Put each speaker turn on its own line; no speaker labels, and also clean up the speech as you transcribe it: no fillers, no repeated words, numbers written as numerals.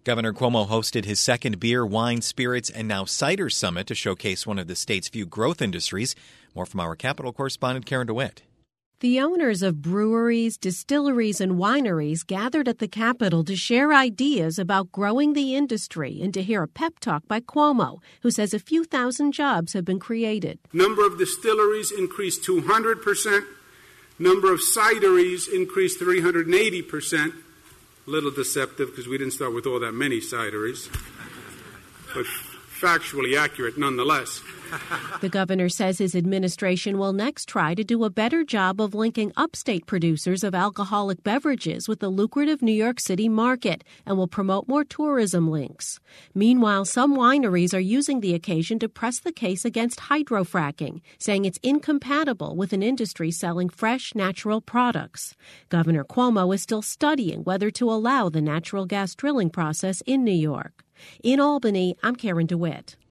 Governor Cuomo hosted his second beer, wine, spirits, and now cider summit to showcase one of the state's few growth industries. More from our Capitol correspondent Karen DeWitt.
The owners of breweries, distilleries, and wineries gathered at the Capitol to share ideas about growing the industry and to hear a pep talk by Cuomo, who says a few thousand jobs have been created.
Number of distilleries increased 200%. Number of cideries increased 380%. A little deceptive because we didn't start with all that many cideries, but factually accurate nonetheless.
The governor says his administration will next try to do a better job of linking upstate producers of alcoholic beverages with the lucrative New York City market and will promote more tourism links. Meanwhile, some wineries are using the occasion to press the case against hydrofracking, saying it's incompatible with an industry selling fresh, natural products. Governor Cuomo is still studying whether to allow the natural gas drilling process in New York. In Albany, I'm Karen DeWitt.